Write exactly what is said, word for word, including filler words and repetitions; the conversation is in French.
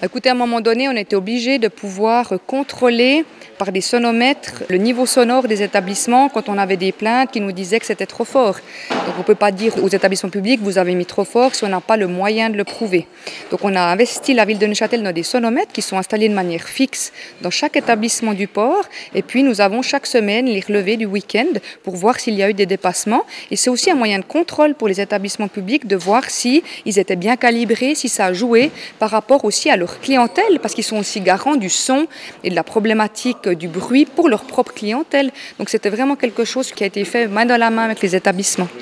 Écoutez, à un moment donné, on était obligé de pouvoir contrôler par des sonomètres le niveau sonore des établissements quand on avait des plaintes qui nous disaient que c'était trop fort. Donc on ne peut pas dire aux établissements publics vous avez mis trop fort si on n'a pas le moyen de le prouver. Donc on a investi, la ville de Neuchâtel, dans des sonomètres qui sont installés de manière fixe dans chaque établissement du port. Et puis nous avons chaque semaine les relevés du week-end pour voir s'il y a eu des dépassements. Et c'est aussi un moyen de contrôle pour les établissements publics de voir si ils étaient bien calibrés, si ça a joué par rapport aussi à leur clientèle, parce qu'ils sont aussi garants du son et de la problématique du bruit pour leur propre clientèle. Donc c'était vraiment quelque chose qui a été fait main dans la main avec les établissements.